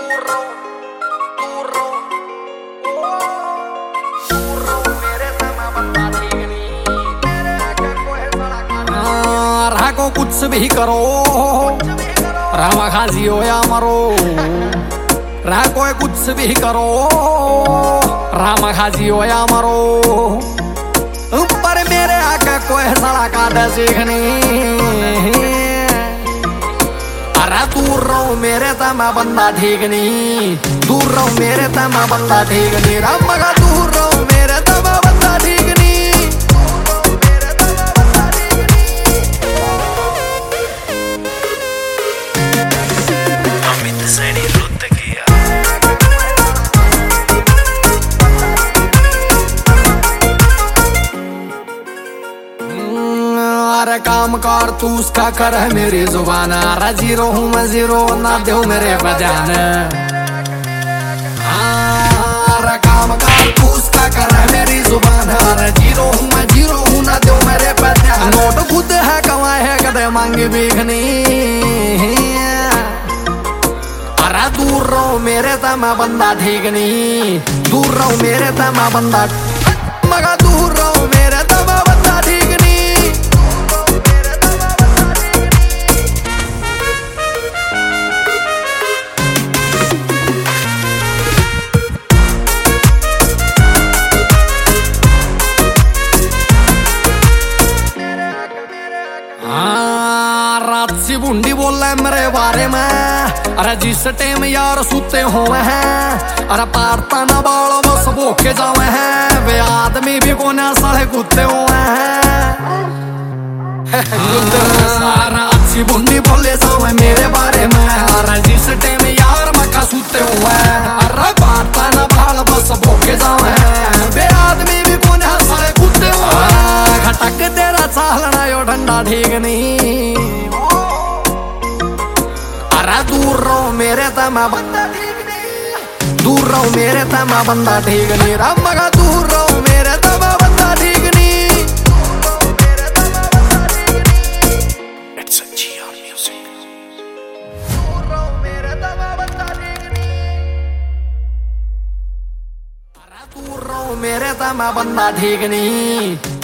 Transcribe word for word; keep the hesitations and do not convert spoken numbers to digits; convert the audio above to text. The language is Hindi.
को कुछ भी करो रामा खाजी हो या मरो, रहा कोई कुछ भी करो रामा खाजी हो या मरो, पर मेरे आका कोई सड़ा काटा सीखनी। अरे दूर रहो मेरे ता मैं बंदा ठीक नहीं, दूर रहो मेरे ता मैं बंदा ठीक नहीं, रामा का दूर रहो मेरे ता मैं बंदा ठीक नहीं। अरे काम कार तू उसका कर है मेरी जुबान, अरे जीरो हूँ मैं जीरो ना दो मेरे बजान। अरे काम कार तू उसका कर है मेरी जुबान, अरे जीरो हूँ मैं जीरो हूँ ना दो मेरे बजान। नोट खुद है कमाए है कदे मांगी भीखनी। अरे दूर रहो मेरे ता मैं बंदा ठीक नहीं, दूर रहो मेरे ता मैं बंदा, मगर दूर रहो मेरे ता मैं बंदा ठीक नहीं। रात सी बूंदी बोल रहा है मेरे बारे में, अरे जिस टाइम यार सुते हुए हैं, अरे पारता ना बालों बस भोके जावे हैं, वे आदमी भी कोने साले कुत्ते हुए हैं। रात सी बूंदी बोले जावे मेरे बारे में, अरे जिस टाइम यार मक्का सुते हुए हैं, अरे पारता ना बाल बस भोके जावे हैं, वे आदमी भी कोने साले कुत्ते हुए हैं। खटक तेरा चालना यो ठंडा ठीक नहीं। अरे दूर रहो मेरे ता मैं बंदा ठीक नहीं, दूर रहो मेरे ता मैं बंदा ठीक नहीं, रामा का दूर रहो मेरे ता मैं बंदा ठीक नहीं। It's a G R music. दूर रहो मेरे ता मैं बंदा ठीक नहीं, अरे दूर रहो मेरे ता मैं बंदा ठीक नहीं।